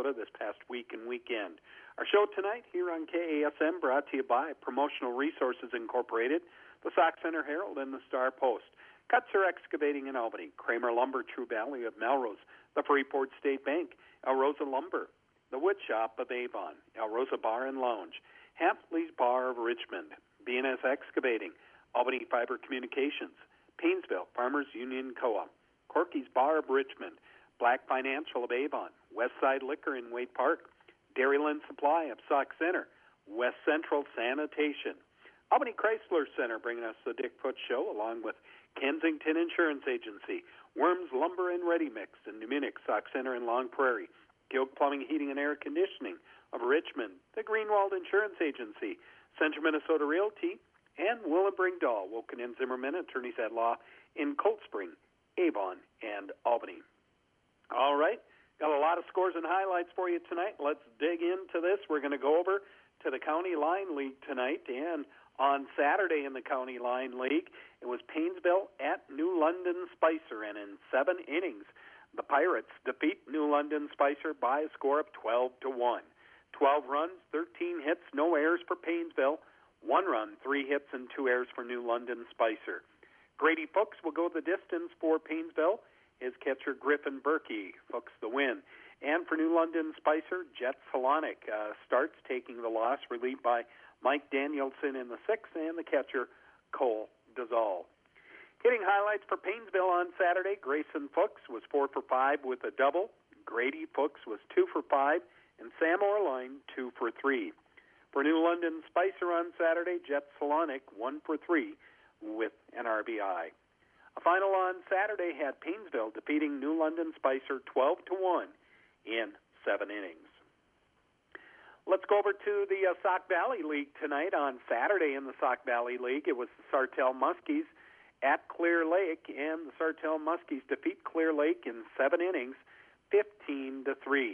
Minnesota this past week and weekend. Our show tonight here on KASM brought to you by Promotional Resources Incorporated, the Sauk Centre Herald, and the Star Post. Kutzer Excavating in Albany, Kramer Lumber, True Valley of Melrose, the Freeport State Bank, El Rosa Lumber, the Wood Shop of Avon, El Rosa Bar and Lounge, Hampley's Bar of Richmond, B&S Excavating, Albany Fiber Communications, Painesville Farmers Union Co-op, Corky's Bar of Richmond, Black Financial of Avon, Westside Liquor in Waite Park, Dairyland Supply of Sauk Centre, West Central Sanitation, Albany Chrysler Center bringing us the Dick Foot Show, along with Kensington Insurance Agency, Worms Lumber and Ready Mix in New Munich, Sauk Centre and Long Prairie, Gilk Plumbing, Heating and Air Conditioning of Richmond, the Greenwald Insurance Agency, Central Minnesota Realty, and Willebring Dahl, Woken and Zimmerman, attorneys at law in Cold Spring, Avon, and Albany. All right, got a lot of scores and highlights for you tonight. Let's dig into this. We're going to go over to the County Line League tonight, and on Saturday in the County Line League, it was Painesville at New London Spicer, and in 7 innings, the Pirates defeat New London Spicer by a score of 12-1. 12 runs, 13 hits, no errors for Painesville, 1 run, 3 hits, and 2 errors for New London Spicer. Grady Fuchs will go the distance for Painesville. His catcher, Griffin Berkey, Fuchs the win. And for New London Spicer, Jet Solonic starts, taking the loss, relieved by Mike Danielson in the 6th, and the catcher, Cole Dazal. Hitting highlights for Painesville on Saturday, Grayson Fuchs was 4 for 5 with a double. Grady Fuchs was 2 for 5, and Sam Orline 2 for 3. For New London Spicer on Saturday, Jet Solonic 1 for 3 with an RBI. A final on Saturday had Painesville defeating New London Spicer 12-1 in 7 innings. Let's go over to the Sauk Valley League tonight. On Saturday in the Sauk Valley League, it was the Sartell Muskies at Clear Lake, and the Sartell Muskies defeat Clear Lake in 7 innings, 15-3.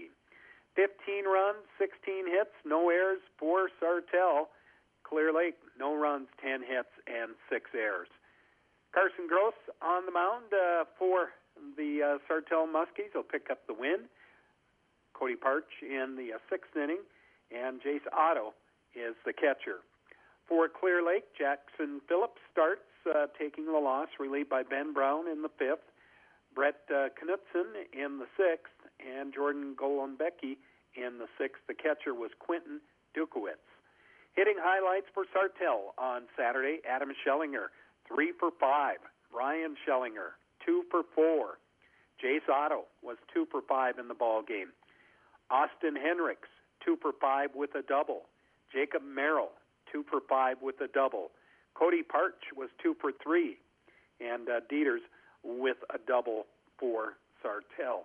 15 runs, 16 hits, no errors for Sartell. Clear Lake, no runs, 10 hits, and 6 errors. Carson Gross on the mound for the Sartell Muskies. He'll pick up the win. Cody Parch in the 6th inning, and Jace Otto is the catcher. For Clear Lake, Jackson Phillips starts, taking the loss, relieved by Ben Brown in the 5th, Brett Knutson in the 6th, and Jordan Golombecki in the 6th. The catcher was Quentin Dukowitz. Hitting highlights for Sartell on Saturday, Adam Schellinger, 3 for 5. Ryan Schellinger, 2 for 4. Jace Otto was 2 for 5 in the ball game. Austin Henricks, 2 for 5 with a double. Jacob Merrill, 2 for 5 with a double. Cody Parch was 2 for 3. And Dieters with a double for Sartell.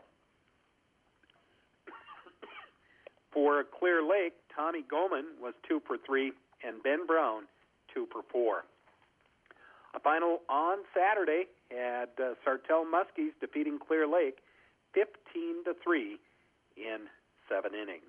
For Clear Lake, Tommy Goman was 2 for 3, and Ben Brown 2 for 4. A final on Saturday had Sartell Muskies defeating Clear Lake 15-3 in 7 innings.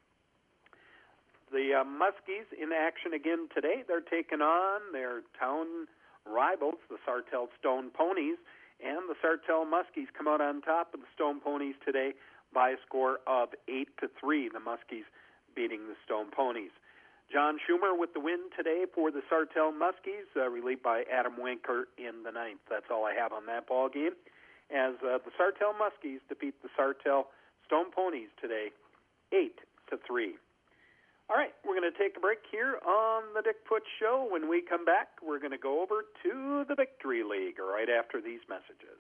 The Muskies in action again today. They're taking on their town rivals, the Sartell Stone Ponies, and the Sartell Muskies come out on top of the Stone Ponies today by a score of 8-3. The Muskies beating the Stone Ponies. John Schumer with the win today for the Sartell Muskies, relieved by Adam Winker in the 9th. That's all I have on that ball game, as the Sartell Muskies defeat the Sartell Stone Ponies today, 8-3. All right, we're going to take a break here on the Dick Foot Show. When we come back, we're going to go over to the Victory League right after these messages.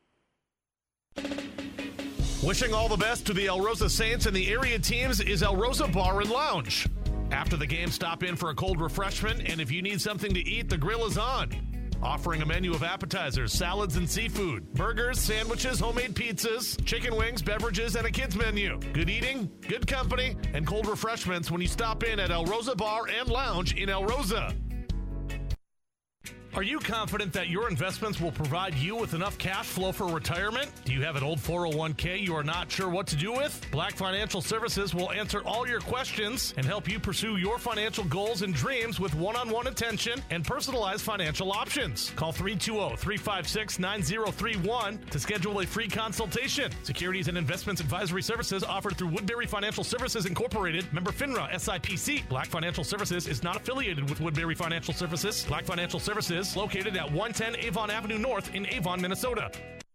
Wishing all the best to the El Rosa Saints and the area teams is El Rosa Bar and Lounge. After the game, stop in for a cold refreshment, and if you need something to eat, the grill is on. Offering a menu of appetizers, salads, and seafood, burgers, sandwiches, homemade pizzas, chicken wings, beverages, and a kids menu. Good eating, good company, and cold refreshments when you stop in at El Rosa Bar and Lounge in El Rosa. Are you confident that your investments will provide you with enough cash flow for retirement? Do you have an old 401k you are not sure what to do with? Black Financial Services will answer all your questions and help you pursue your financial goals and dreams with one-on-one attention and personalized financial options. Call 320-356-9031 to schedule a free consultation. Securities and investments advisory services offered through Woodbury Financial Services Incorporated, member FINRA SIPC. Black Financial Services is not affiliated with Woodbury Financial Services. Black Financial Services located at 110 Avon Avenue North in Avon, Minnesota.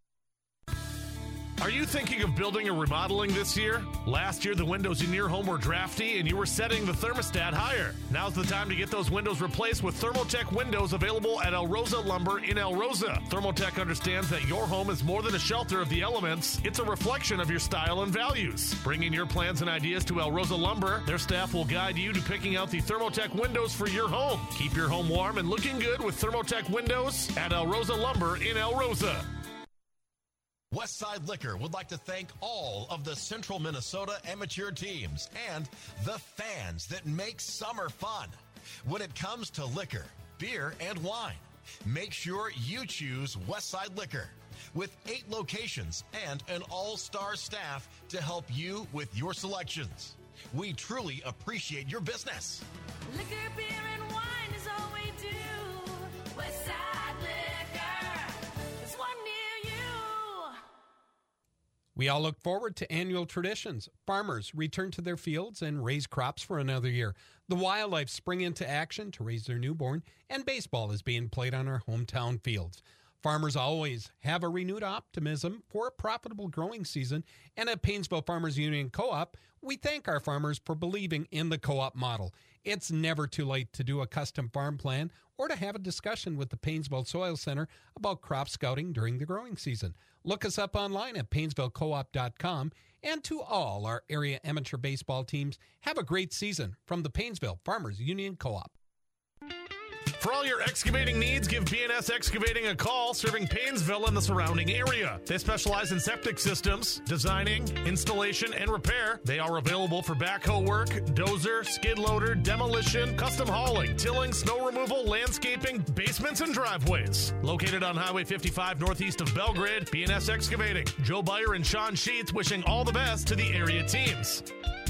Are you thinking of building or remodeling this year? Last year, the windows in your home were drafty and you were setting the thermostat higher. Now's the time to get those windows replaced with Thermotech windows available at El Rosa Lumber in El Rosa. Thermotech understands that your home is more than a shelter of the elements. It's a reflection of your style and values. Bring in your plans and ideas to El Rosa Lumber. Their staff will guide you to picking out the Thermotech windows for your home. Keep your home warm and looking good with Thermotech windows at El Rosa Lumber in El Rosa. Westside Liquor would like to thank all of the Central Minnesota amateur teams and the fans that make summer fun. When it comes to liquor, beer, and wine, make sure you choose Westside Liquor. With 8 locations and an all-star staff to help you with your selections. We truly appreciate your business. Liquor, beer, and wine is all we do. Westside Liquor, there's one near you. We all look forward to annual traditions. Farmers return to their fields and raise crops for another year. The wildlife spring into action to raise their newborn, and baseball is being played on our hometown fields. Farmers always have a renewed optimism for a profitable growing season, and at Paynesville Farmers Union Co-op, we thank our farmers for believing in the co-op model. It's never too late to do a custom farm plan or to have a discussion with the Paynesville Soil Center about crop scouting during the growing season. Look us up online at PaynesvilleCoop.com, and to all our area amateur baseball teams, have a great season from the Paynesville Farmers Union Co-op. For all your excavating needs, give B&S Excavating a call, serving Paynesville and the surrounding area. They specialize in septic systems, designing, installation, and repair. They are available for backhoe work, dozer, skid loader, demolition, custom hauling, tilling, snow removal, landscaping, basements, and driveways. Located on Highway 55 northeast of Belgrade, B&S Excavating. Joe Byer and Sean Sheets wishing all the best to the area teams.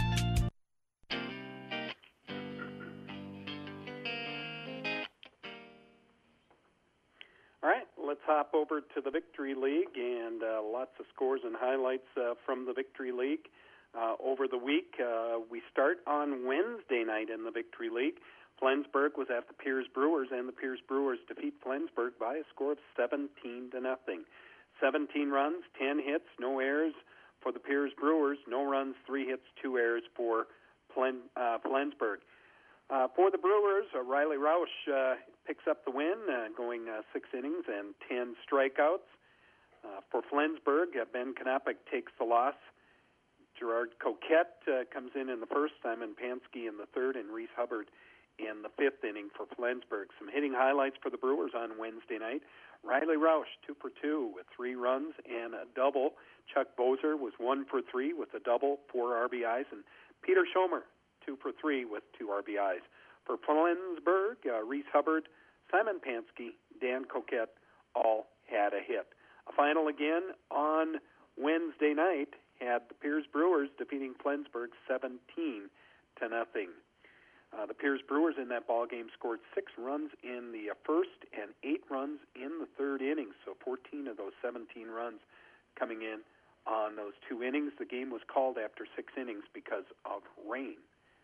Let's hop over to the Victory League, and lots of scores and highlights from the Victory League over the week. We start on Wednesday night in the Victory League. Flensburg was at the Piers Brewers, and the Piers Brewers defeat Flensburg by a score of 17-0. 17 runs, 10 hits, no errors for the Piers Brewers. No runs, 3 hits, 2 errors for Flensburg. For the Brewers, Riley Rausch picks up the win, going 6 innings and 10 strikeouts. For Flensburg, Ben Knapik takes the loss. Gerard Coquette comes in the first, Simon Pansky in the third, and Reese Hubbard in the 5th inning for Flensburg. Some hitting highlights for the Brewers on Wednesday night. Riley Rausch, 2 for 2 with 3 runs and a double. Chuck Bozer was 1 for 3 with a double, 4 RBIs. And Peter Schomer, 2 for 3 with 2 RBIs. For Flensburg, Reese Hubbard, Simon Pansky, Dan Coquette all had a hit. A final again on Wednesday night had the Piers Brewers defeating Flensburg 17-0. The Piers Brewers in that ball game scored 6 runs in the first and 8 runs in the third inning, so 14 of those 17 runs coming in on those 2 innings. The game was called after 6 innings because of rain.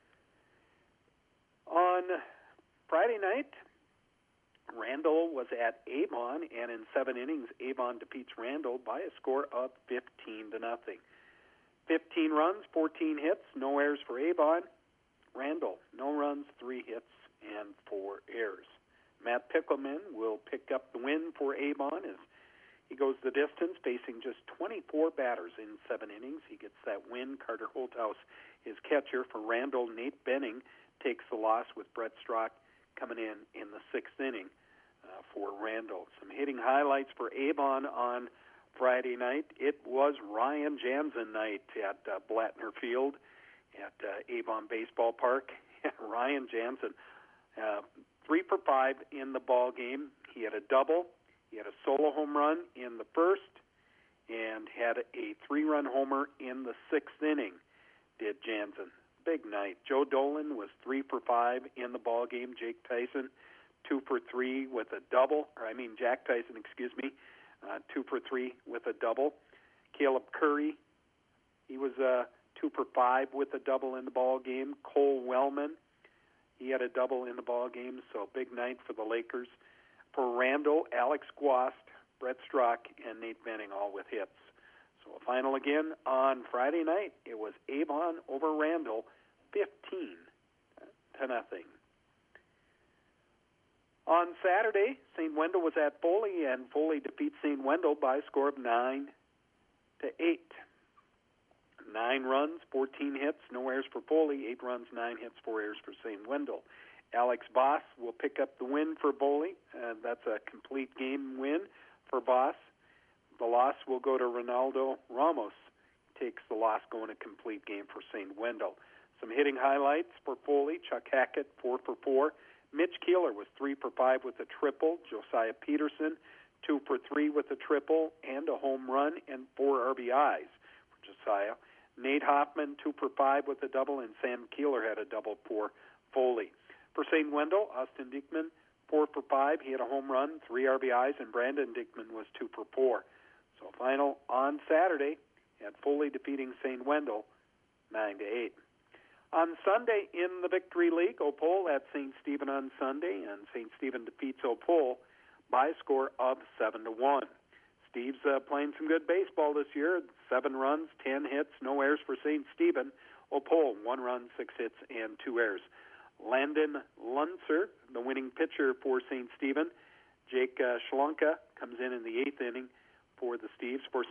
On Friday night, Randall was at Avon, and in 7 innings, Avon defeats Randall by a score of 15-0. 15 runs, 14 hits, no errors for Avon. Randall, no runs, 3 hits, and 4 errors. Matt Pickelman will pick up the win for Avon as he goes the distance, facing just 24 batters in 7 innings. He gets that win. Carter Holthouse is catcher. For Randall, Nate Benning takes the loss with Brett Strock coming in the 6th inning for Randall. Some hitting highlights for Avon on Friday night. It was Ryan Jansen night at Blattner Field at Avon Baseball Park. Ryan Jansen 3 for 5 in the ball game. He had a double. He had a solo home run in the first and had a 3-run homer in the 6th inning, did Jansen. Big night. Joe Dolan was 3 for 5 in the ball game. Jack Tyson, 2 for 3 with a double. 2 for 3 with a double. Caleb Curry, he was 2 for 5 with a double in the ball game. Cole Wellman, he had a double in the ball game, so big night for the Lakers. For Randall, Alex Guast, Brett Strzok, and Nate Benning all with hits. So a final again on Friday night. It was Avon over Randall, 15-0. On Saturday, St. Wendel was at Foley, and Foley defeats St. Wendel by a score of 9-8. 9 runs, 14 hits, no errors for Foley. 8 runs, 9 hits, 4 errors for St. Wendel. Alex Boss will pick up the win for Foley. That's a complete game win for Boss. The loss will go to Ronaldo Ramos. Takes the loss going a complete game for St. Wendel. Some hitting highlights for Foley. Chuck Hackett, 4 for 4. Mitch Keeler was 3 for 5 with a triple. Josiah Peterson, 2 for 3 with a triple and a home run and 4 RBIs for Josiah. Nate Hoffman, 2 for 5 with a double, and Sam Keeler had a double for Foley. For St. Wendel, Austin Dickman, 4 for 5. He had a home run, 3 RBIs, and Brandon Dickman was 2 for 4. So final on Saturday, had Foley defeating St. Wendel 9-8. On Sunday in the Victory League, Opole at St. Stephen on Sunday, and St. Stephen defeats Opole by a score of 7-1. Steve's playing some good baseball this year. 7 runs, 10 hits, no errors for St. Stephen. Opole, 1 run, 6 hits, and 2 errors. Landon Lunser, the winning pitcher for St. Stephen. Jake Shlonka comes in the 8th inning for the Steves. For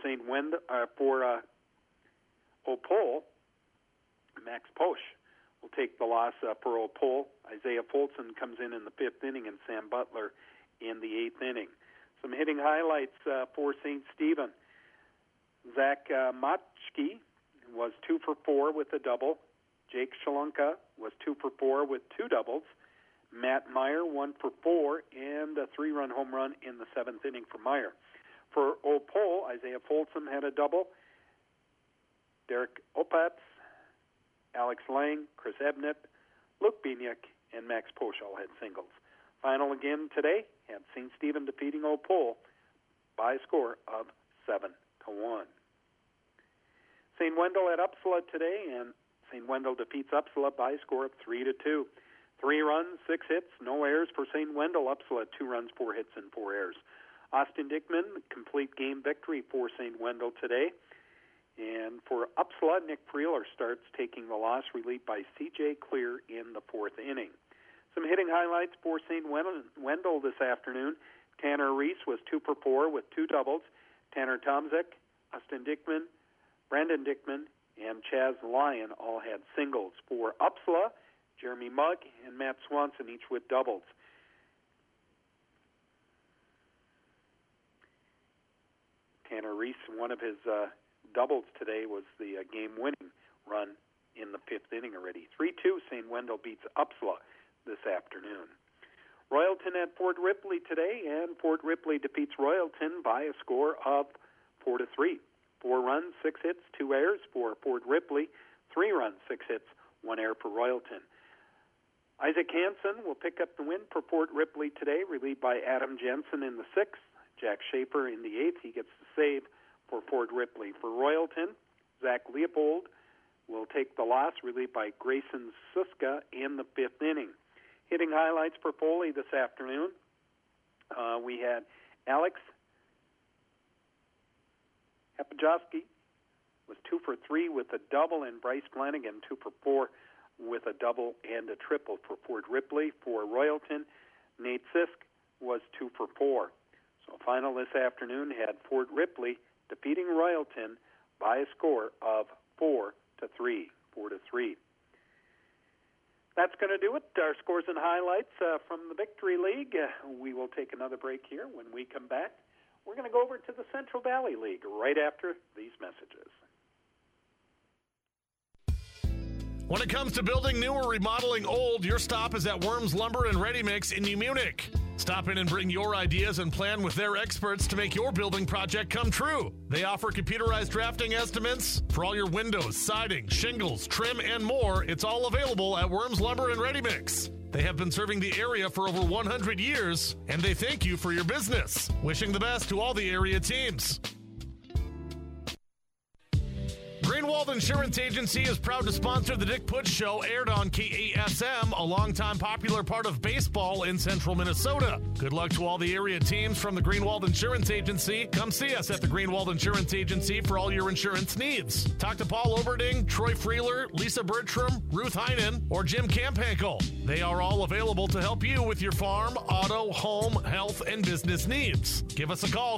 Opole, Max Posch will take the loss for Opole. Isaiah Folson comes in the 5th inning, and Sam Butler in the 8th inning. Some hitting highlights for St. Stephen. Zach Motchke was 2 for 4 with a double. Jake Shalunka was 2 for 4 with 2 doubles. Matt Meyer, 1 for 4, and a 3-run home run in the 7th inning for Meyer. For Opole, Isaiah Folsom had a double. Derek Opatz, Alex Lang, Chris Ebnett, Luke Bieniek, and Max Posch all had singles. Final again today, had St. Stephen defeating Opole by a score of 7-1. St. Wendel at Upsala today, and St. Wendel defeats Upsala by a score of 3-2. 3 runs, 6 hits, no errors for St. Wendel. Upsala, 2 runs, 4 hits, and 4 errors. Austin Dickman, complete game victory for St. Wendel today. And for Upsala, Nick Freeler starts taking the loss, relieved by C.J. Clear in the 4th inning. Some hitting highlights for St. Wendel this afternoon. Tanner Reese was 2 for 4 with 2 doubles. Tanner Tomczyk, Austin Dickman, Brandon Dickman, and Chaz Lyon all had singles. For Upsala, Jeremy Mugg and Matt Swanson each with doubles. Tanner Reese, one of his doubles today was the game-winning run in the 5th inning already. 3-2, St. Wendel beats Upsala this afternoon. Royalton at Fort Ripley today, and Fort Ripley defeats Royalton by a score of 4-3. 4 runs, 6 hits, 2 errors for Fort Ripley. 3 runs, 6 hits, 1 error for Royalton. Isaac Hansen will pick up the win for Fort Ripley today, relieved by Adam Jensen in the 6th. Jack Schaefer in the 8th. He gets the save for Fort Ripley. For Royalton, Zach Leopold will take the loss, relieved by Grayson Suska in the 5th inning. Hitting highlights for Foley this afternoon. We had Alex Hapajowski was 2 for 3 with a double, and Bryce Flanagan 2 for 4 with a double and a triple for Fort Ripley. For Royalton, Nate Sisk was 2 for 4. So final this afternoon had Fort Ripley defeating Royalton by a score of 4-3. That's going to do it. Our scores and highlights from the Victory League. We will take another break here. When we come back, we're going to go over to the Central Valley League right after these messages. When it comes to building new or remodeling old, your stop is at Worms Lumber and Ready Mix in New Munich. Stop in and bring your ideas and plan with their experts to make your building project come true. They offer computerized drafting estimates for all your windows, siding, shingles, trim, and more. It's all available at Worms Lumber and Ready Mix. They have been serving the area for over 100 years, and they thank you for your business. Wishing the best to all the area teams. Greenwald Insurance Agency is proud to sponsor the Dick Putz Show, aired on KASM, a longtime popular part of baseball in central Minnesota. Good luck to all the area teams from the Greenwald Insurance Agency. Come see us at the Greenwald Insurance Agency for all your insurance needs. Talk to Paul Oberding, Troy Freeler, Lisa Bertram, Ruth Heinen, or Jim Campankel. They are all available to help you with your farm, auto, home, health, and business needs. Give us a call,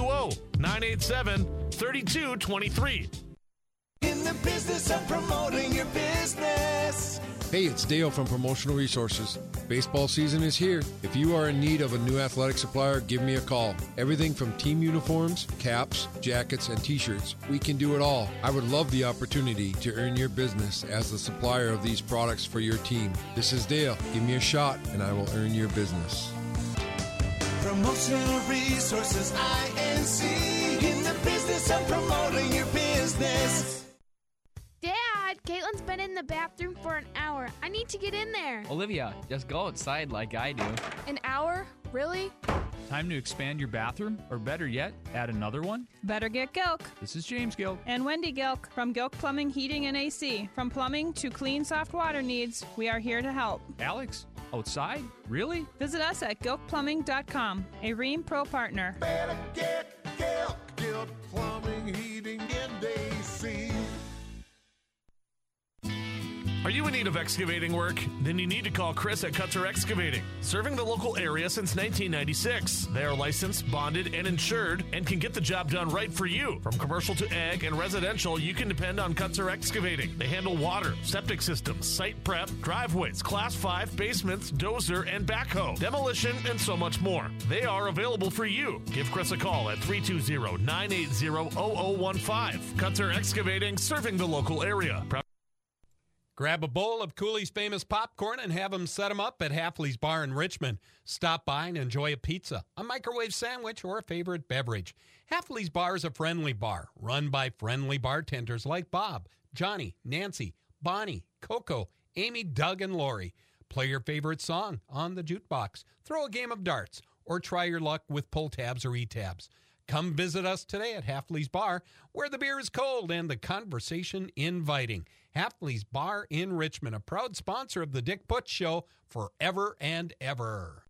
320-987-3223. In the business of promoting your business. Hey, it's Dale from Promotional Resources. Baseball season is here. If you are in need of a new athletic supplier, give me a call. Everything from team uniforms, caps, jackets, and t-shirts. We can do it all. I would love the opportunity to earn your business as the supplier of these products for your team. This is Dale. Give me a shot and I will earn your business. Promotional Resources, INC. In the business of promoting your business. Dad, Caitlin's been in the bathroom for an hour. I need to get in there. Olivia, just go outside like I do. An hour? Really? Time to expand your bathroom, or better yet, add another one? Better get Gilk. This is James Gilk. And Wendy Gilk from Gilk Plumbing, Heating, and AC. From plumbing to clean, soft water needs, we are here to help. Alex, outside? Really? Visit us at gilkplumbing.com, a Ream Pro partner. Better get Gilk. Gilk Plumbing, Heating, and AC. Are you in need of excavating work? Then you need to call Chris at Kutzer Excavating. Serving the local area since 1996. They are licensed, bonded, and insured and can get the job done right for you. From commercial to ag and residential, you can depend on Kutzer Excavating. They handle water, septic systems, site prep, driveways, class 5, basements, dozer, and backhoe, demolition, and so much more. They are available for you. Give Chris a call at 320-980-0015. Kutzer Excavating, serving the local area. Grab a bowl of Cooley's famous popcorn and have them set them up at Halfley's Bar in Richmond. Stop by and enjoy a pizza, a microwave sandwich, or a favorite beverage. Halfley's Bar is a friendly bar run by friendly bartenders like Bob, Johnny, Nancy, Bonnie, Coco, Amy, Doug, and Lori. Play your favorite song on the jukebox, throw a game of darts, or try your luck with pull tabs or e-tabs. Come visit us today at Halfley's Bar, where the beer is cold and the conversation inviting. Halfley's Bar in Richmond, a proud sponsor of the Dick Putz Show forever and ever.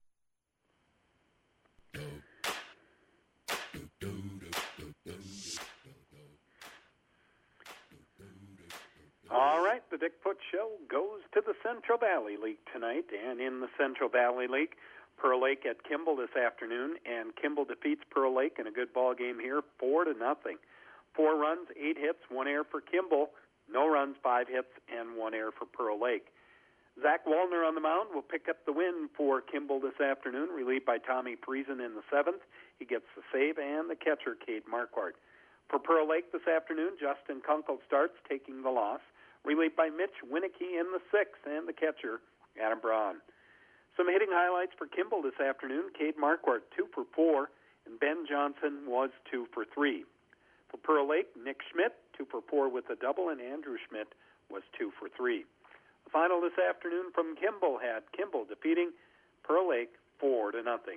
All right, the Dick Putz Show goes to the Central Valley League tonight, and in the Central Valley League, Pearl Lake at Kimball this afternoon, and Kimball defeats Pearl Lake in a good ball game here, 4-0. 4 runs, 8 hits, 1 error for Kimball, no runs, 5 hits, and 1 error for Pearl Lake. Zach Wallner on the mound will pick up the win for Kimball this afternoon, relieved by Tommy Friesen in the 7th. He gets the save and the catcher, Cade Marquardt. For Pearl Lake this afternoon, Justin Kunkel starts, taking the loss, relieved by Mitch Winicky in the 6th and the catcher, Adam Braun. Some hitting highlights for Kimball this afternoon. Cade Marquardt, 2 for 4, and Ben Johnson was 2 for 3. For Pearl Lake, Nick Schmidt, 2 for 4 with a double, and Andrew Schmidt was 2 for 3. The final this afternoon from Kimball had Kimball defeating Pearl Lake 4-0.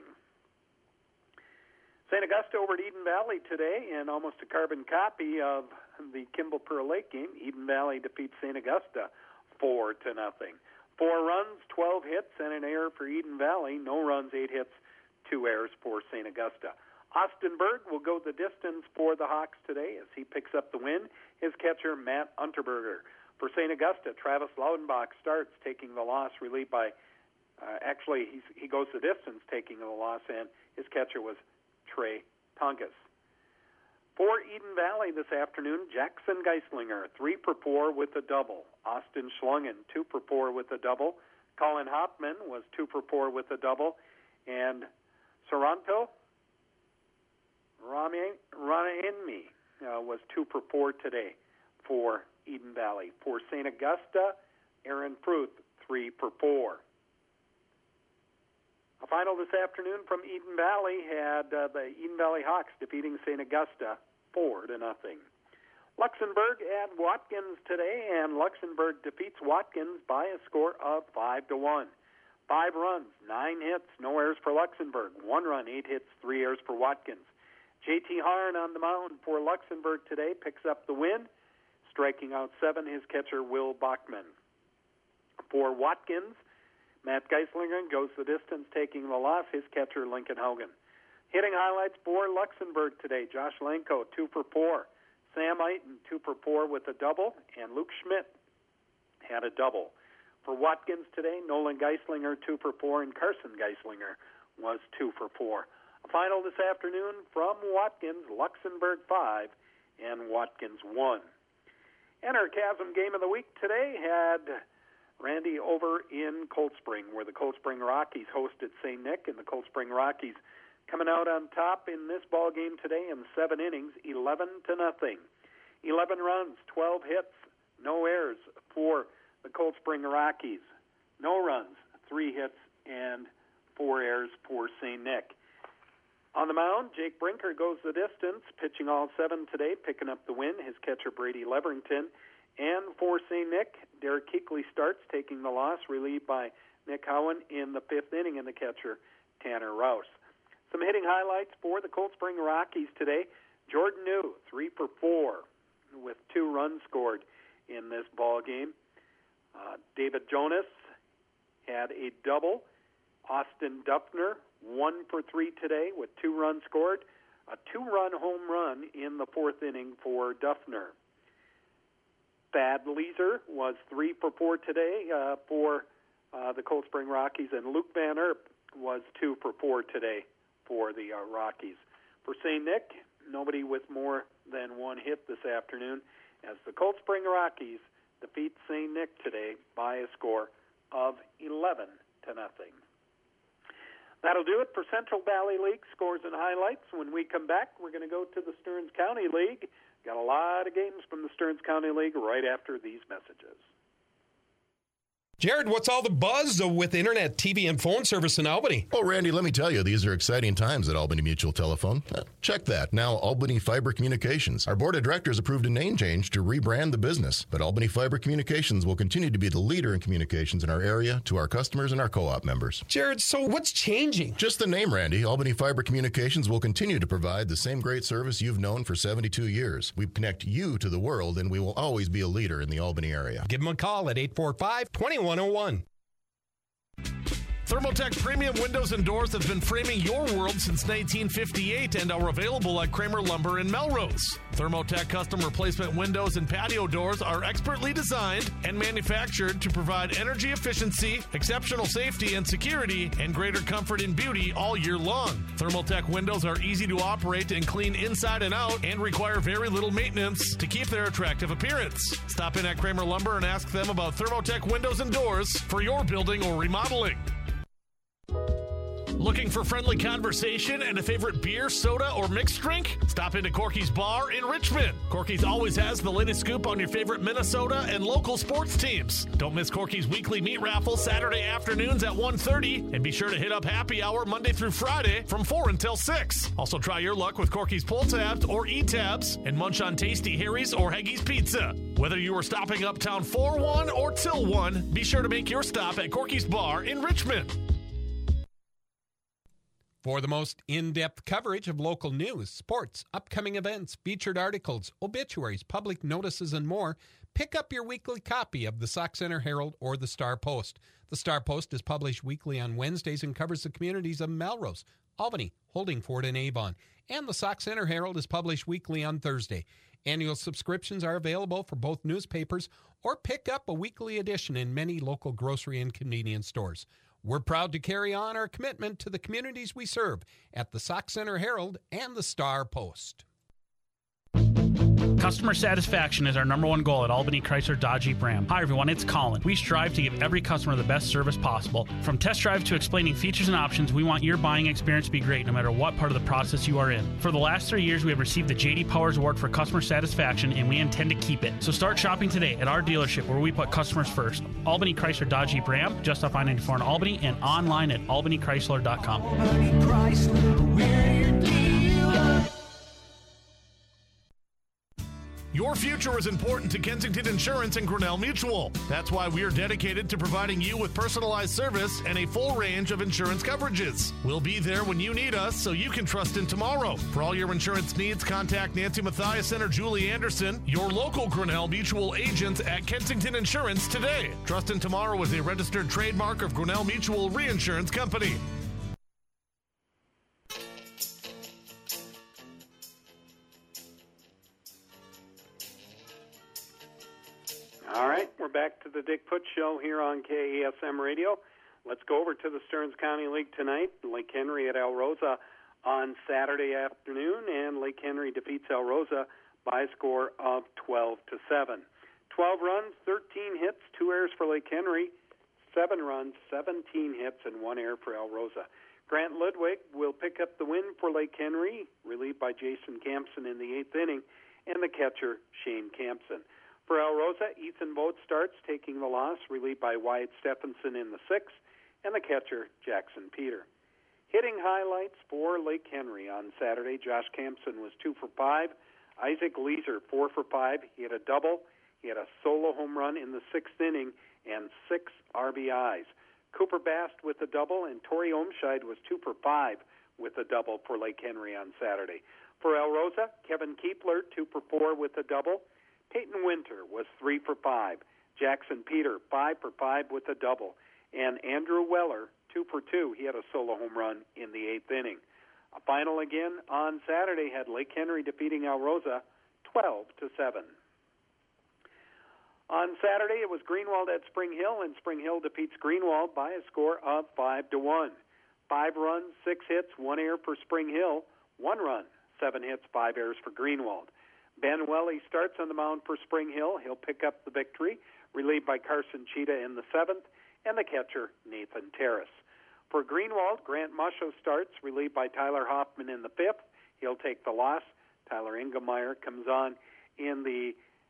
St. Augusta over at Eden Valley today, and almost a carbon copy of the Kimball-Pearl Lake game. Eden Valley defeats St. Augusta 4-0. 4 runs, 12 hits, and an error for Eden Valley. No runs, 8 hits, 2 errors for St. Augusta. Austin Berg will go the distance for the Hawks today as he picks up the win. His catcher, Matt Unterberger. For St. Augusta, Travis Laudenbach starts, taking the loss, relieved by, he goes the distance, taking the loss, and his catcher was Trey Tonkus. For Eden Valley this afternoon, Jackson Geislinger, 3 for 4 with a double. Austin Schlungen, 2 for 4 with a double. Colin Hopman was 2 for 4 with a double. And Saranto Ranaenmi was 2 for 4 today for Eden Valley. For St. Augusta, Aaron Fruth, 3 for 4. A final this afternoon from Eden Valley had the Eden Valley Hawks defeating St. Augusta 4-0. Luxembourg at Watkins today, and Luxembourg defeats Watkins by a score of 5-1. 5 runs, 9 hits, no errors for Luxembourg. 1 run, 8 hits, 3 errors for Watkins. J.T. Harn on the mound for Luxembourg today picks up the win, striking out 7, his catcher Will Bachman. For Watkins, Matt Geislinger goes the distance, taking the loss, his catcher Lincoln Hogan. Hitting highlights for Luxembourg today, Josh Lenko, 2 for 4. Sam Eiton, 2 for 4 with a double, and Luke Schmidt had a double. For Watkins today, Nolan Geislinger, 2 for 4, and Carson Geislinger was 2 for 4. A final this afternoon from Watkins, Luxembourg 5, and Watkins 1. And our Chasm game of the week today had Randy over in Cold Spring, where the Cold Spring Rockies hosted St. Nick, and the Cold Spring Rockies coming out on top in this ball game today in 7 innings, 11-0. 11 runs, 12 hits, no errors for the Cold Spring Rockies. No runs, 3 hits, and 4 errors for St. Nick. On the mound, Jake Brinker goes the distance, pitching all 7 today, picking up the win, his catcher Brady Leverington. And for St. Nick, Derek Keekley starts, taking the loss, relieved by Nick Howen in the 5th inning, and the catcher Tanner Rouse. Some hitting highlights for the Cold Spring Rockies today. Jordan New, 3 for 4, with 2 runs scored in this ball game. David Jonas had a double. Austin Duffner, 1 for 3 today with 2 runs scored. A 2-run home run in the 4th inning for Duffner. Thad Leeser was 3 for 4 today for the Cold Spring Rockies, and Luke Van Erp was 2 for 4 today for the Rockies. For St. Nick, nobody with more than 1 hit this afternoon, as the Cold Spring Rockies defeat St. Nick today by a score of 11-0. That'll do it for Central Valley League scores and highlights. When we come back, we're going to go to the Stearns County League. Got a lot of games from the Stearns County League right after these messages. Jared, what's all the buzz with internet, TV, and phone service in Albany? Oh, Randy, let me tell you, these are exciting times at Albany Mutual Telephone. Check that. Now, Albany Fiber Communications. Our board of directors approved a name change to rebrand the business, but Albany Fiber Communications will continue to be the leader in communications in our area to our customers and our co-op members. Jared, so what's changing? Just the name, Randy. Albany Fiber Communications will continue to provide the same great service you've known for 72 years. We connect you to the world, and we will always be a leader in the Albany area. Give them a call at 845-2101. Thermotech Premium Windows and Doors have been framing your world since 1958 and are available at Kramer Lumber in Melrose. Thermotech custom replacement windows and patio doors are expertly designed and manufactured to provide energy efficiency, exceptional safety and security, and greater comfort and beauty all year long. Thermotech windows are easy to operate and clean inside and out and require very little maintenance to keep their attractive appearance. Stop in at Kramer Lumber and ask them about Thermotech windows and doors for your building or remodeling. Looking for friendly conversation and a favorite beer, soda, or mixed drink? Stop into Corky's Bar in Richmond. Corky's always has the latest scoop on your favorite Minnesota and local sports teams. Don't miss Corky's weekly meat raffle Saturday afternoons at 1:30, and be sure to hit up happy hour Monday through Friday from 4 until 6. Also try your luck with Corky's pull tabs or e-tabs and munch on tasty Harry's or Haggie's Pizza. Whether you are stopping uptown for one or till one, be sure to make your stop at Corky's Bar in Richmond. For the most in-depth coverage of local news, sports, upcoming events, featured articles, obituaries, public notices, and more, pick up your weekly copy of the Sauk Centre Herald or the Star Post. The Star Post is published weekly on Wednesdays and covers the communities of Melrose, Albany, Holdingford, and Avon. And the Sauk Centre Herald is published weekly on Thursday. Annual subscriptions are available for both newspapers, or pick up a weekly edition in many local grocery and convenience stores. We're proud to carry on our commitment to the communities we serve at the Sauk Centre Herald and the Star Post. Customer satisfaction is our number one goal at Albany Chrysler Dodge Jeep Ram. Hi everyone, it's Colin. We strive to give every customer the best service possible. From test drive to explaining features and options, we want your buying experience to be great no matter what part of the process you are in. For the last 3 years, we have received the J.D. Powers Award for customer satisfaction, and we intend to keep it. So start shopping today at our dealership where we put customers first. Albany Chrysler Dodge Jeep Ram, just off I-94 in Albany, and online at albanychrysler.com. Albany Chrysler, we're your dealer. Your future is important to Kensington Insurance and Grinnell Mutual. That's why we are dedicated to providing you with personalized service and a full range of insurance coverages. We'll be there when you need us so you can trust in tomorrow. For all your insurance needs, contact Nancy Mathiasen or Julie Anderson, your local Grinnell Mutual agents at Kensington Insurance today. Trust in Tomorrow is a registered trademark of Grinnell Mutual Reinsurance Company. All right, we're back to the Dick Putz Show here on KASM Radio. Let's go over to the Stearns County League tonight. Lake Henry at El Rosa on Saturday afternoon, and Lake Henry defeats El Rosa by a score of 12-7. 12 runs, 13 hits, 2 errors for Lake Henry, 7 runs, 17 hits, and 1 error for El Rosa. Grant Ludwig will pick up the win for Lake Henry, relieved by Jason Campson in the 8th inning, and the catcher, Shane Campson. For El Rosa, Ethan Vogt starts, taking the loss, relieved by Wyatt Stephenson in the 6th, and the catcher, Jackson Peter. Hitting highlights for Lake Henry on Saturday, Josh Campson was 2 for 5. Isaac Leeser, 4 for 5. He had a double. He had a solo home run in the 6th inning and 6 RBIs. Cooper Bast with a double, and Torrey Omscheid was 2 for 5 with a double for Lake Henry on Saturday. For El Rosa, Kevin Keepler, 2 for 4 with a double. Peyton Winter was 3 for 5. Jackson Peter, 5 for 5 with a double. And Andrew Weller, 2 for 2. He had a solo home run in the 8th inning. A final again on Saturday had Lake Henry defeating El Rosa 12-7. On Saturday, it was Greenwald at Spring Hill, and Spring Hill defeats Greenwald by a score of 5-1. 5 runs, 6 hits, 1 error for Spring Hill, 1 run, 7 hits, 5 errors for Greenwald. Ben Welly starts on the mound for Spring Hill. He'll pick up the victory, relieved by Carson Cheetah in the 7th, and the catcher, Nathan Terrace. For Greenwald, Grant Musho starts, relieved by Tyler Hoffman in the 5th. He'll take the loss. Tyler Engelmeyer comes on in the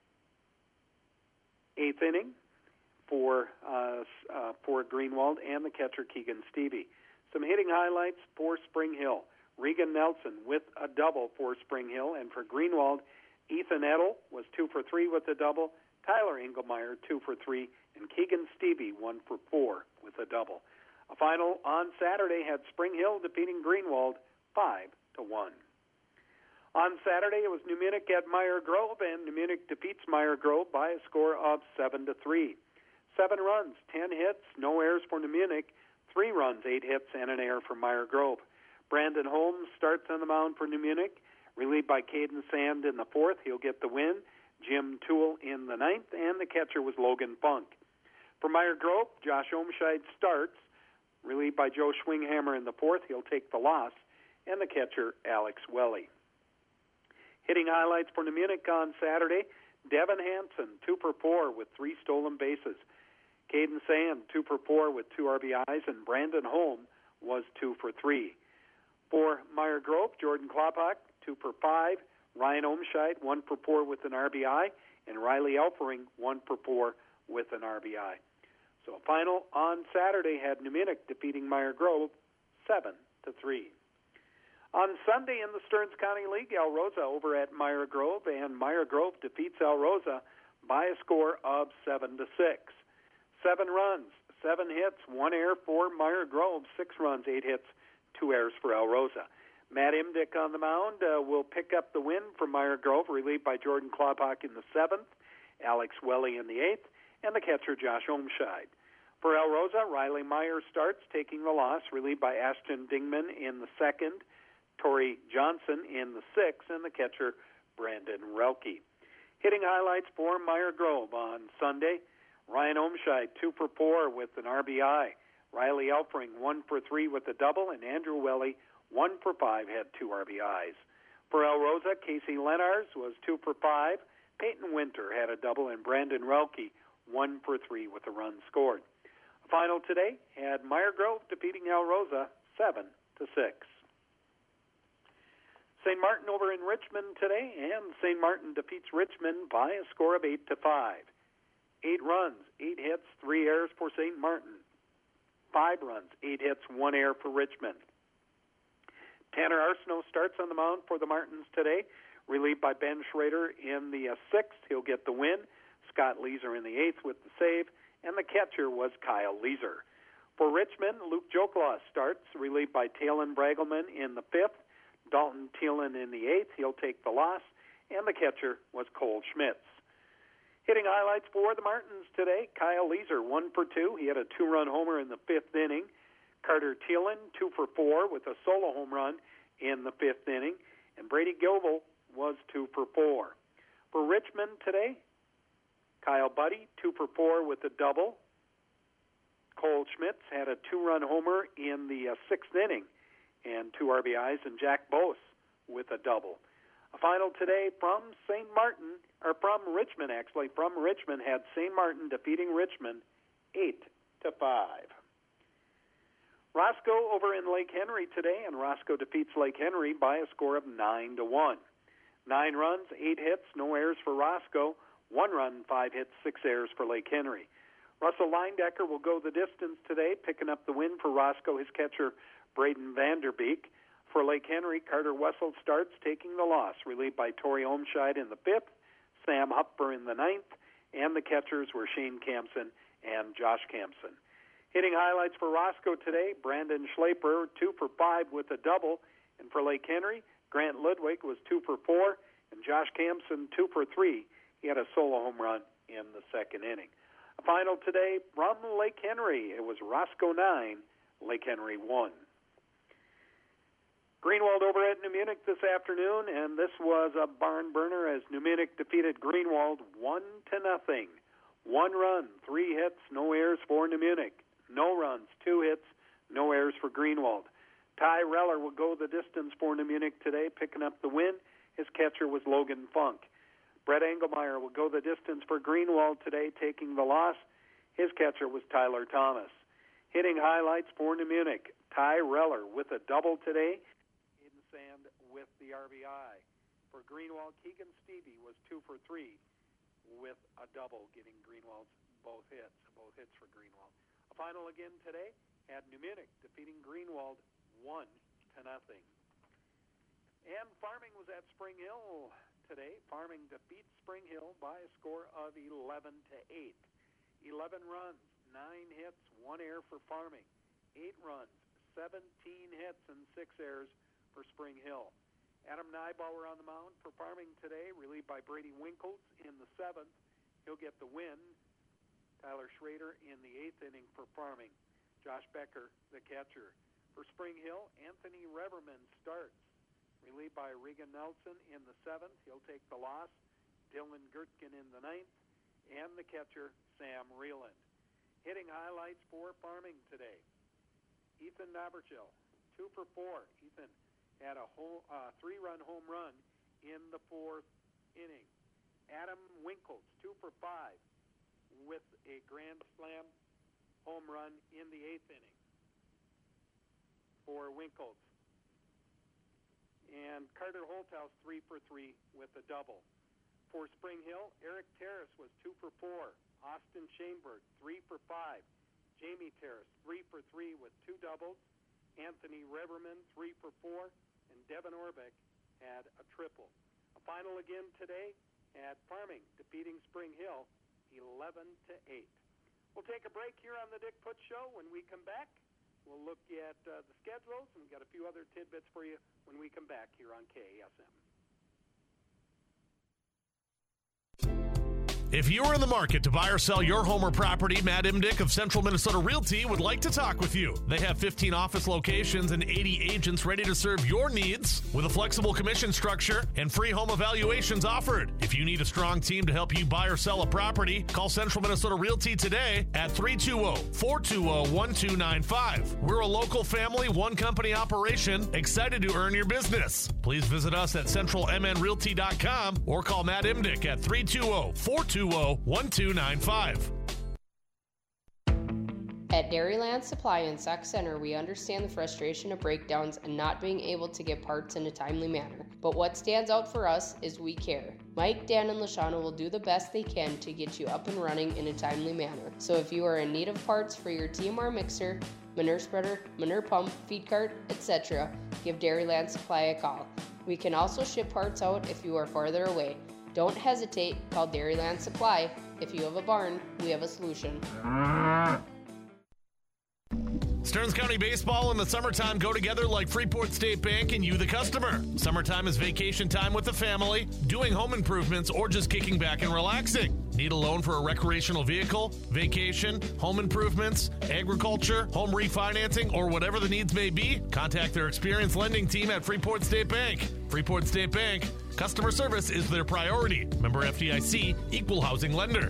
8th inning for Greenwald, and the catcher, Keegan Stevie. Some hitting highlights for Spring Hill. Regan Nelson with a double for Spring Hill, and for Greenwald, Ethan Edel was 2 for 3 with a double, Tyler Engelmeyer 2 for 3, and Keegan Stevie 1 for 4 with a double. A final on Saturday had Spring Hill defeating Greenwald 5-1. On Saturday, it was New Munich at Meyer Grove, and New Munich defeats Meyer Grove by a score of 7-3. 7 runs, 10 hits, no errors for New Munich, 3 runs, 8 hits, and an error for Meyer Grove. Brandon Holmes starts on the mound for New Munich, relieved by Caden Sand in the 4th. He'll get the win. Jim Toole in the 9th, and the catcher was Logan Funk. For Meyer Grove, Josh Omscheid starts, relieved by Joe Schwinghammer in the 4th. He'll take the loss, and the catcher, Alex Welly. Hitting highlights for New Munich on Saturday, Devin Hansen, 2 for 4 with 3 stolen bases. Caden Sand, 2 for 4 with 2 RBIs, and Brandon Holm was 2 for 3. For Meyer Grove, Jordan Klopak, 2 for 5. Ryan Omscheid, 1 for 4 with an RBI, and Riley Elfering, 1 for 4 with an RBI. So a final on Saturday had New Munich defeating Meyer Grove 7-3. On Sunday in the Stearns County League, El Rosa over at Meyer Grove, and Meyer Grove defeats El Rosa by a score of 7-6. 7 runs, 7 hits, 1 error for Meyer Grove, 6 runs, 8 hits, 2 errors for El Rosa. Matt Imdick on the mound will pick up the win for Meyer Grove, relieved by Jordan Klopak in the 7th, Alex Welly in the 8th, and the catcher Josh Omscheid. For El Rosa, Riley Meyer starts, taking the loss, relieved by Ashton Dingman in the 2nd, Torrey Johnson in the 6th, and the catcher Brandon Relke. Hitting highlights for Meyer Grove on Sunday, Ryan Omscheid 2 for 4 with an RBI, Riley Elfring 1 for 3 with a double, and Andrew Welly 1 for 5 had 2 RBIs. For El Rosa, Casey Lenars was 2 for 5. Peyton Winter had a double, and Brandon Relke 1 for 3 with a run scored. The final today had Meyer Grove defeating El Rosa 7-6. St. Martin over in Richmond today, and St. Martin defeats Richmond by a score of 8-5. 8 runs, 8 hits, 3 errors for St. Martin. 5 runs, 8 hits, 1 error for Richmond. Tanner Arsenault starts on the mound for the Martins today, relieved by Ben Schrader in the 6th. He'll get the win. Scott Leeser in the 8th with the save, and the catcher was Kyle Leeser. For Richmond, Luke Jokla starts, relieved by Talon Bragelman in the 5th. Dalton Thielen in the 8th. He'll take the loss, and the catcher was Cole Schmitz. Hitting highlights for the Martins today, Kyle Leeser 1 for 2. He had a 2-run homer in the 5th inning. Carter Thielen 2 for 4 with a solo home run in the 5th inning. And Brady Gilville was 2 for 4. For Richmond today, Kyle Buddy 2 for 4 with a double. Cole Schmitz had a 2-run homer in the 6th inning and 2 RBIs, and Jack Bose with a double. A final today from St. Martin, or from Richmond actually, from Richmond had St. Martin defeating Richmond 8-5. Roscoe over in Lake Henry today, and Roscoe defeats Lake Henry by a score of 9-1. 9 runs, 8 hits, no errors for Roscoe. 1 run, 5 hits, 6 errors for Lake Henry. Russell Leindecker will go the distance today, picking up the win for Roscoe, his catcher Braden Vanderbeek. For Lake Henry, Carter Wessel starts, taking the loss, relieved by Torrey Olmscheid in the 5th, Sam Hupper in the 9th, and the catchers were Shane Campson and Josh Campson. Hitting highlights for Roscoe today, Brandon Schlaper 2 for 5 with a double, and for Lake Henry, Grant Ludwig was 2 for 4, and Josh Campson 2 for 3. He had a solo home run in the 2nd inning. A final today from Lake Henry. It was Roscoe 9, Lake Henry 1. Greenwald over at New Munich this afternoon, and this was a barn burner as New Munich defeated Greenwald 1-0. 1 run, 3 hits, no errors for New Munich. No runs, 2 hits, no errors for Greenwald. Ty Reller will go the distance for New Munich today, picking up the win. His catcher was Logan Funk. Brett Engelmeyer will go the distance for Greenwald today, taking the loss. His catcher was Tyler Thomas. Hitting highlights for New Munich, Ty Reller with a double today. Aiden Sand with the RBI. For Greenwald, Keegan Stevie was 2 for 3 with a double, getting Greenwald's both hits for Greenwald. A final again today had New Munich defeating Greenwald 1-0. And Farming was at Spring Hill today. Farming defeats Spring Hill by a score of 11-8. 11 runs, 9 hits, 1 error for Farming. 8 runs, 17 hits, and 6 errors for Spring Hill. Adam Neibauer on the mound for Farming today, relieved by Brady Winkles in the 7th. He'll get the win. Tyler Schrader in the 8th inning for Farming. Josh Becker, the catcher. For Spring Hill, Anthony Reverman starts, relieved by Regan Nelson in the 7th. He'll take the loss. Dylan Gertkin in the 9th, and the catcher, Sam Reeland. Hitting highlights for Farming today. Ethan Naberchill, 2 for 4. Ethan had a 3-run home run in the 4th inning. Adam Winkles, 2 for 5, with a grand slam home run in the 8th inning for Winkles. And Carter Holthouse 3 for 3 with a double. For Spring Hill, Eric Terrace was 2 for 4. Austin Shaneberg 3 for 5. Jamie Terrace 3 for 3 with 2 doubles. Anthony Reverman 3 for 4. And Devin Orbeck had a triple. A final again today at Farming defeating Spring Hill 11-8. We'll take a break here on the Dick Putz Show. When we come back, we'll look at the schedules, and we've got a few other tidbits for you when we come back here on KASM. If you are in the market to buy or sell your home or property, Matt Imdick of Central Minnesota Realty would like to talk with you. They have 15 office locations and 80 agents ready to serve your needs with a flexible commission structure and free home evaluations offered. If you need a strong team to help you buy or sell a property, call Central Minnesota Realty today at 320-420-1295. We're a local family, one company operation, excited to earn your business. Please visit us at centralmnrealty.com or call Matt Imdick at 320-420-1295. At Dairyland Supply and Sac Center, we understand the frustration of breakdowns and not being able to get parts in a timely manner. But what stands out for us is we care. Mike, Dan, and Lashana will do the best they can to get you up and running in a timely manner. So if you are in need of parts for your TMR mixer, manure spreader, manure pump, feed cart, etc., give Dairyland Supply a call. We can also ship parts out if you are farther away. Don't hesitate, call Dairyland Supply. If you have a barn, we have a solution. Stearns County Baseball in the summertime go together like Freeport State Bank and you, the customer. Summertime is vacation time with the family, doing home improvements, or just kicking back and relaxing. Need a loan for a recreational vehicle, vacation, home improvements, agriculture, home refinancing, or whatever the needs may be? Contact their experienced lending team at Freeport State Bank. Freeport State Bank, customer service is their priority. Member FDIC, equal housing lender.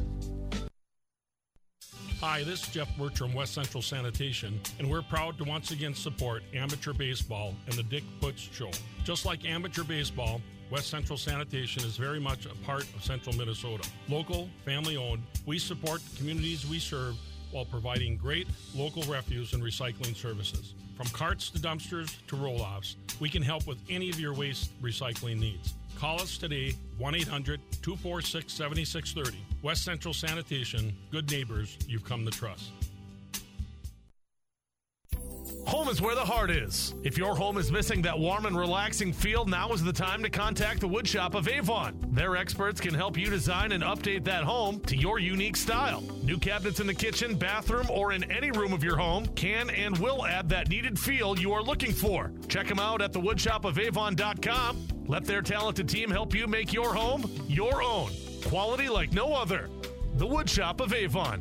Hi, this is Jeff Birch from West Central Sanitation, and we're proud to once again support amateur baseball and the Dick Putz Show. Just like amateur baseball, West Central Sanitation is very much a part of Central Minnesota. Local, family-owned, we support the communities we serve while providing great local refuse and recycling services. From carts to dumpsters to roll-offs, we can help with any of your waste recycling needs. Call us today, 1-800-246-7630. West Central Sanitation, good neighbors you've come to trust. Home is where the heart is. If your home is missing that warm and relaxing feel, now is the time to contact the Wood Shop of Avon. Their experts can help you design and update that home to your unique style. New cabinets in the kitchen, bathroom, or in any room of your home can and will add that needed feel you are looking for. Check them out at thewoodshopofavon.com. Let their talented team help you make your home your own. Quality like no other. The Wood Shop of Avon.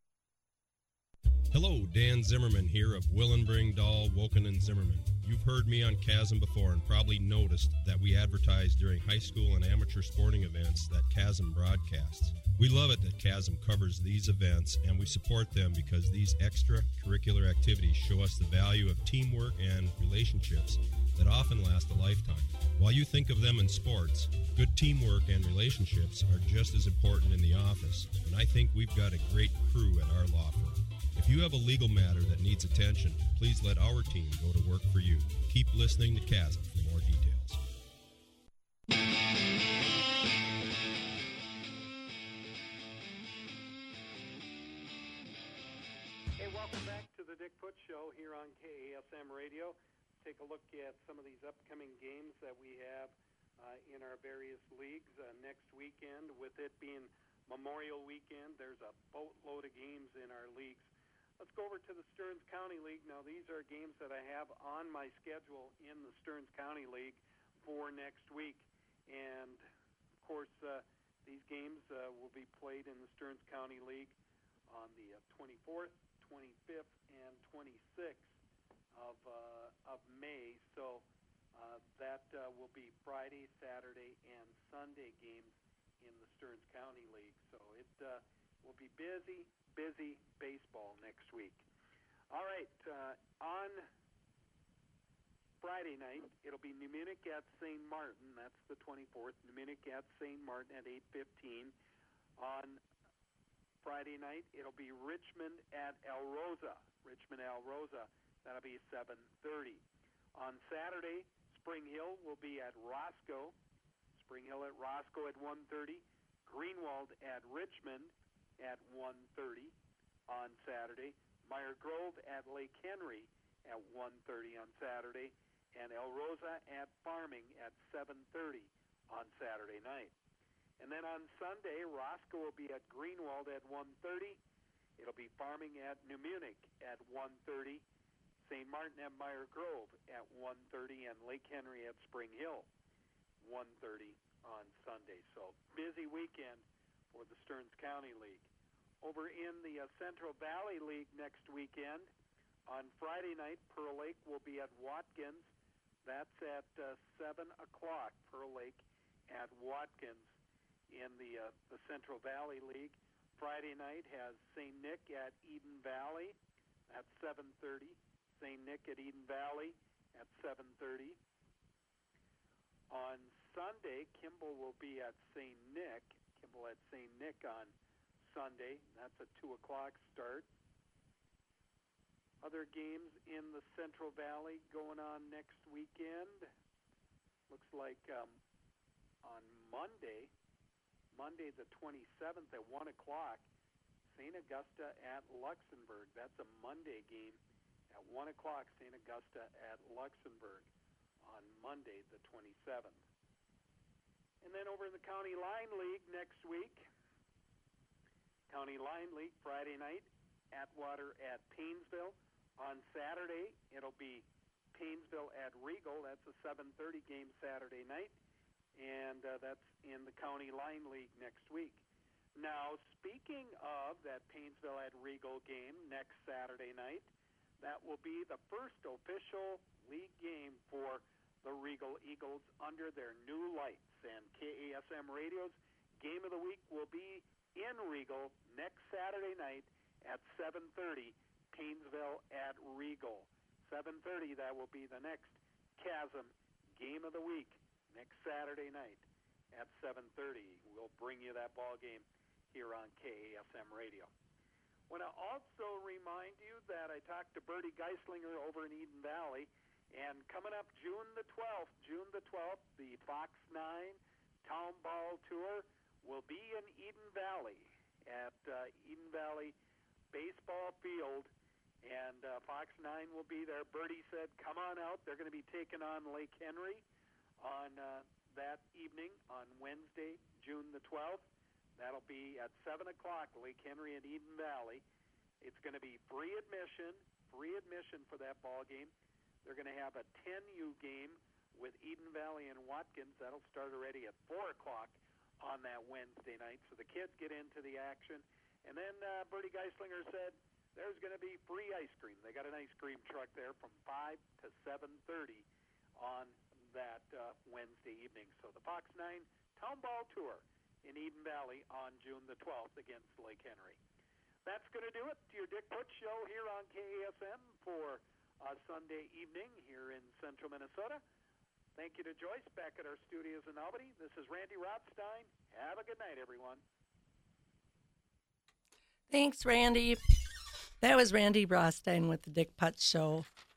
Hello, Dan Zimmerman here of Willenbring, Dahl, Woken, and Zimmerman. You've heard me on Chasm before and probably noticed that we advertise during high school and amateur sporting events that Chasm broadcasts. We love it that Chasm covers these events, and we support them because these extracurricular activities show us the value of teamwork and relationships that often last a lifetime. While you think of them in sports, good teamwork and relationships are just as important in the office, and I think we've got a great crew at our law firm. If you have a legal matter that needs attention, please let our team go to work for you. Keep listening to Chasm for more details. Hey, welcome back to the Dick Putz Show here on KASM Radio. Take a look at some of these upcoming games that we have in our various leagues next weekend. With it being Memorial Weekend, there's a boatload of games in our leagues. Let's go over to the Stearns County League. Now, these are games that I have on my schedule in the Stearns County League for next week. And, of course, these games will be played in the Stearns County League on the 24th, 25th, and 26th of May. So that will be Friday, Saturday, and Sunday games in the Stearns County League. So it will be busy baseball next week. All right, on Friday night, it'll be New Munich at St. Martin. That's the 24th. New Munich at St. Martin at 8:15. On Friday night, it'll be Richmond at El Rosa. That'll be 7:30. On Saturday, Spring Hill will be at Roscoe. At 1:30. Greenwald at Richmond at 1:30 on Saturday. Meyer Grove at Lake Henry at 1:30 on Saturday. And El Rosa at Farming at 7:30 on Saturday night. And then on Sunday, Roscoe will be at Greenwald at 1:30. It'll be Farming at New Munich at 1:30. St. Martin at Meyer Grove at 1:30. And Lake Henry at Spring Hill 1:30 on Sunday. So busy weekend for the Stearns County League. Over in the Central Valley League next weekend, on Friday night, Pearl Lake will be at Watkins. That's at 7 o'clock, Pearl Lake at Watkins in the Central Valley League. Friday night has St. Nick at Eden Valley. That's 7:30. St. Nick at Eden Valley at 7:30. On Sunday, Kimball will be at St. Nick. Kimball at St. Nick on Sunday. That's a 2 o'clock start. Other games in the Central Valley going on next weekend. Looks like on Monday the 27th at 1 o'clock, St. Augusta at Luxembourg. That's a Monday game at 1 o'clock, St. Augusta at Luxembourg on Monday the 27th. And then over in the County Line League next week, County Line League Friday night, Atwater at Paynesville. On Saturday, it'll be Paynesville at Regal. That's a 7:30 game Saturday night, and that's in the County Line League next week. Now, speaking of that Paynesville at Regal game next Saturday night, that will be the first official league game for the Regal Eagles under their new lights. And KASM Radio's Game of the Week will be in Regal next Saturday night at 7:30, Paynesville at Regal. 7:30, that will be the next Chasm Game of the Week next Saturday night at 7:30. We'll bring you that ball game here on KASM Radio. I want to also remind you that I talked to Bertie Geislinger over in Eden Valley, and coming up June the 12th, the Fox 9 Town Ball Tour will be in Eden Valley at Eden Valley Baseball Field, and Fox 9 will be there. Bertie said, come on out. They're going to be taking on Lake Henry on that evening on Wednesday, June the 12th. That'll be at 7 o'clock, Lake Henry and Eden Valley. It's going to be free admission for that ball game. They're going to have a 10U game with Eden Valley and Watkins. That'll start already at 4 o'clock on that Wednesday night. So the kids get into the action. And then Bertie Geislinger said there's going to be free ice cream. They got an ice cream truck there from 5 to 7:30 on that Wednesday evening. So the Fox 9 Town Ball Tour in Eden Valley on June the 12th against Lake Henry. That's going to do it to your Dick Putz Show here on KASM for Sunday evening here in central Minnesota. Thank you to Joyce back at our studios in Albany. This is Randy Rothstein. Have a good night, everyone. Thanks, Randy. That was Randy Rothstein with the Dick Putz Show.